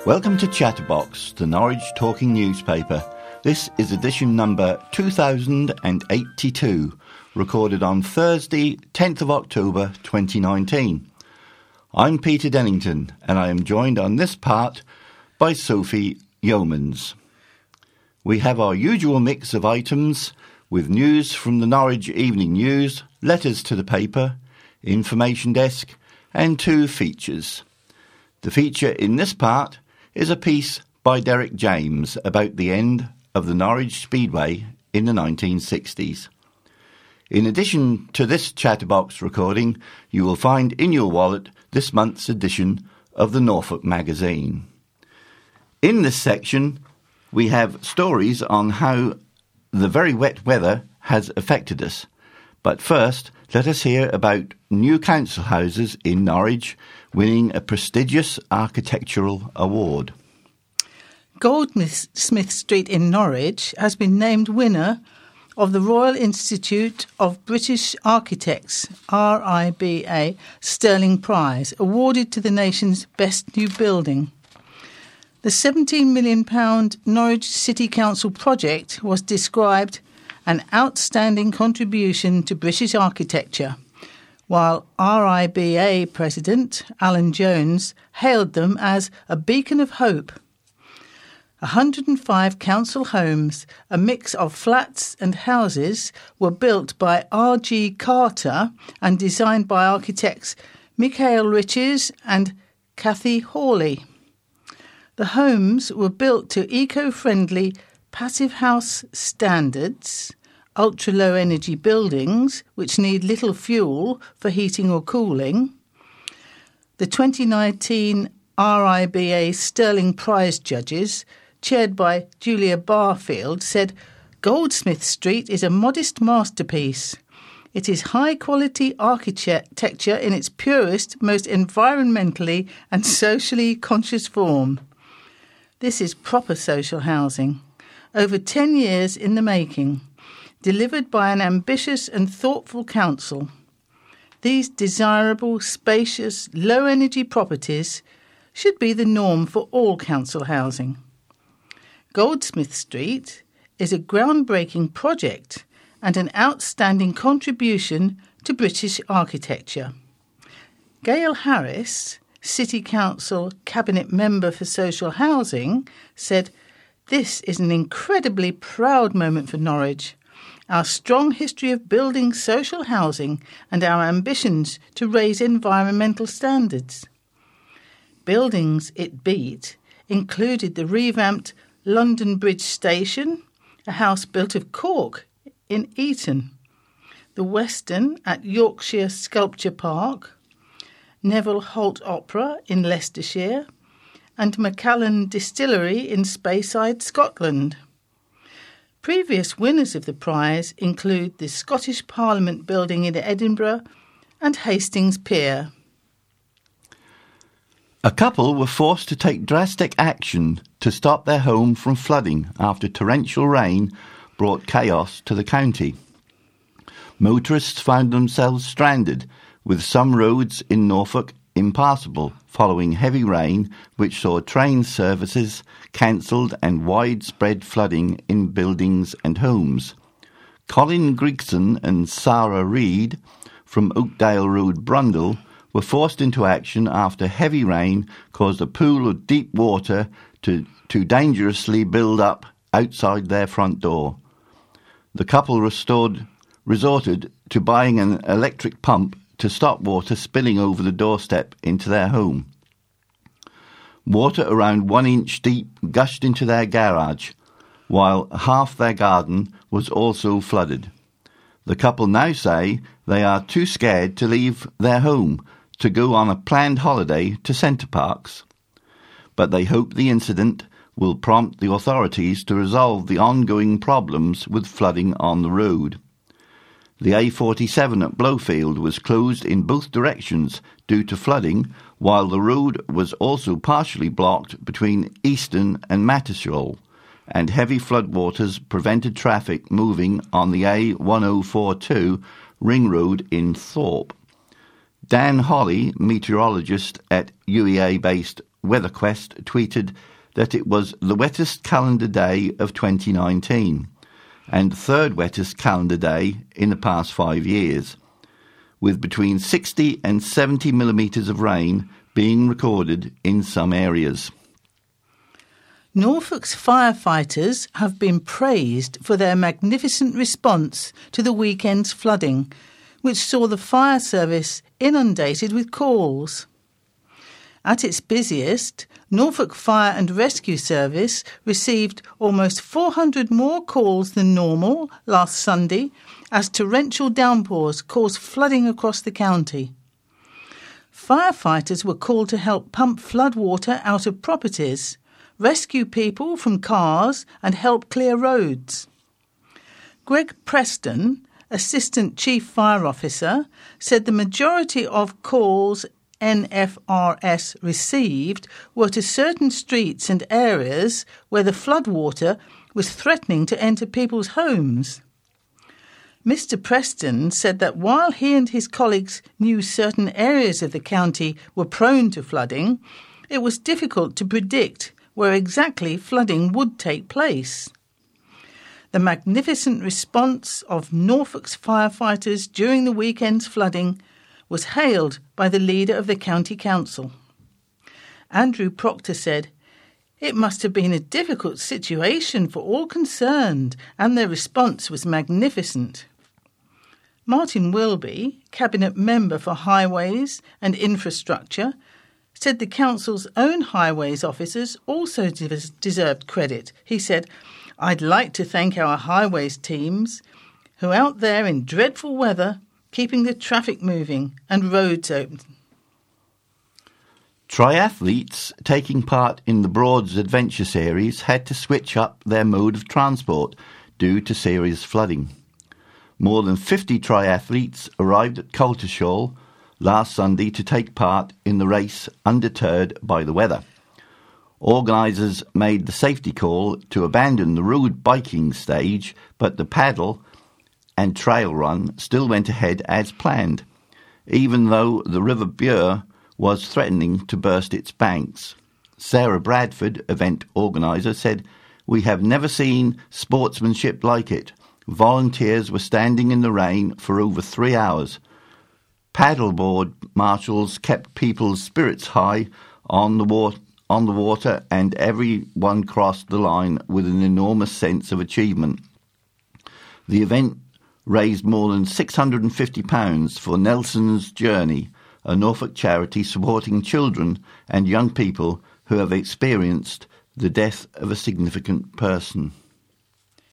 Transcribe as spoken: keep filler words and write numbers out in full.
Welcome to Chatterbox, the Norwich Talking Newspaper. This is edition number two thousand eighty-two, recorded on Thursday, tenth of October twenty nineteen. I'm Peter Dennington, and I am joined on this part by Sophie Yeomans. We have our usual mix of items with news from the Norwich Evening News, letters to the paper, information desk, and two features. The feature in this part is a piece by Derek James about the end of the Norwich Speedway in the nineteen sixties. In addition to this Chatterbox recording, you will find in your wallet this month's edition of the Norfolk magazine. In this section, we have stories on how the very wet weather has affected us. But first, let us hear about new council houses in Norwich winning a prestigious architectural award. Goldsmith Street in Norwich has been named winner of the Royal Institute of British Architects, R I B A, Sterling Prize, awarded to the nation's best new building. The seventeen million pounds Norwich City Council project was described an outstanding contribution to British architecture, while R I B A President Alan Jones hailed them as a beacon of hope. one hundred five council homes, a mix of flats and houses, were built by R G Carter and designed by architects Michael Riches and Kathy Hawley. The homes were built to eco-friendly passive house standards, ultra-low energy buildings which need little fuel for heating or cooling. The twenty nineteen R I B A Sterling Prize judges, chaired by Julia Barfield, said Goldsmith Street is a modest masterpiece. It is high-quality architecture in its purest, most environmentally and socially conscious form. This is proper social housing, over ten years in the making, delivered by an ambitious and thoughtful council. These desirable, spacious, low-energy properties should be the norm for all council housing. Goldsmith Street is a groundbreaking project and an outstanding contribution to British architecture. Gail Harris, City Council Cabinet Member for Social Housing, said, "This is an incredibly proud moment for Norwich. Our strong history of building social housing and our ambitions to raise environmental standards." Buildings it beat included the revamped London Bridge Station, a house built of cork in Eton, the Western at Yorkshire Sculpture Park, Neville Holt Opera in Leicestershire, and Macallan Distillery in Speyside, Scotland. Previous winners of the prize include the Scottish Parliament building in Edinburgh and Hastings Pier. A couple were forced to take drastic action to stop their home from flooding after torrential rain brought chaos to the county. Motorists found themselves stranded, with some roads in Norfolk impassable following heavy rain which saw train services cancelled and widespread flooding in buildings and homes. Colin Grigson and Sarah Reid from Oakdale Road, Brundall, were forced into action after heavy rain caused a pool of deep water to, to dangerously build up outside their front door. The couple restored, resorted to buying an electric pump to stop water spilling over the doorstep into their home. Water around one inch deep gushed into their garage, while half their garden was also flooded. The couple now say they are too scared to leave their home to go on a planned holiday to Center Parcs. But they hope the incident will prompt the authorities to resolve the ongoing problems with flooding on the road. The A forty-seven at Blowfield was closed in both directions due to flooding, while the road was also partially blocked between Easton and Mattershall, and heavy floodwaters prevented traffic moving on the A ten forty-two Ring Road in Thorpe. Dan Holly, meteorologist at U E A-based WeatherQuest tweeted that it was the wettest calendar day of twenty nineteen and third wettest calendar day in the past five years, with between sixty and seventy millimetres of rain being recorded in some areas. Norfolk's firefighters have been praised for their magnificent response to the weekend's flooding, which saw the fire service inundated with calls. At its busiest, Norfolk Fire and Rescue Service received almost four hundred more calls than normal last Sunday as torrential downpours caused flooding across the county. Firefighters were called to help pump floodwater out of properties, rescue people from cars and help clear roads. Greg Preston, Assistant Chief Fire Officer, said the majority of calls N F R S received were to certain streets and areas where the floodwater was threatening to enter people's homes. Mister Preston said that while he and his colleagues knew certain areas of the county were prone to flooding, it was difficult to predict where exactly flooding would take place. The magnificent response of Norfolk's firefighters during the weekend's flooding was hailed by the leader of the county council. Andrew Proctor said, "It must have been a difficult situation for all concerned, and their response was magnificent." Martin Wilby, Cabinet Member for Highways and Infrastructure, said the council's own highways officers also des- deserved credit. He said, "I'd like to thank our highways teams who are out there in dreadful weather keeping the traffic moving and roads open." Triathletes taking part in the Broads Adventure Series had to switch up their mode of transport due to serious flooding. More than fifty triathletes arrived at Coltishall last Sunday to take part in the race undeterred by the weather. Organisers made the safety call to abandon the road biking stage, but the paddle and trail run still went ahead as planned, even though the River Bure was threatening to burst its banks. Sarah Bradford, event organiser, said, "We have never seen sportsmanship like it. Volunteers were standing in the rain for over three hours. Paddleboard marshals kept people's spirits high on the, wa- on the water, and everyone crossed the line with an enormous sense of achievement." The event raised more than six hundred fifty pounds for Nelson's Journey, a Norfolk charity supporting children and young people who have experienced the death of a significant person.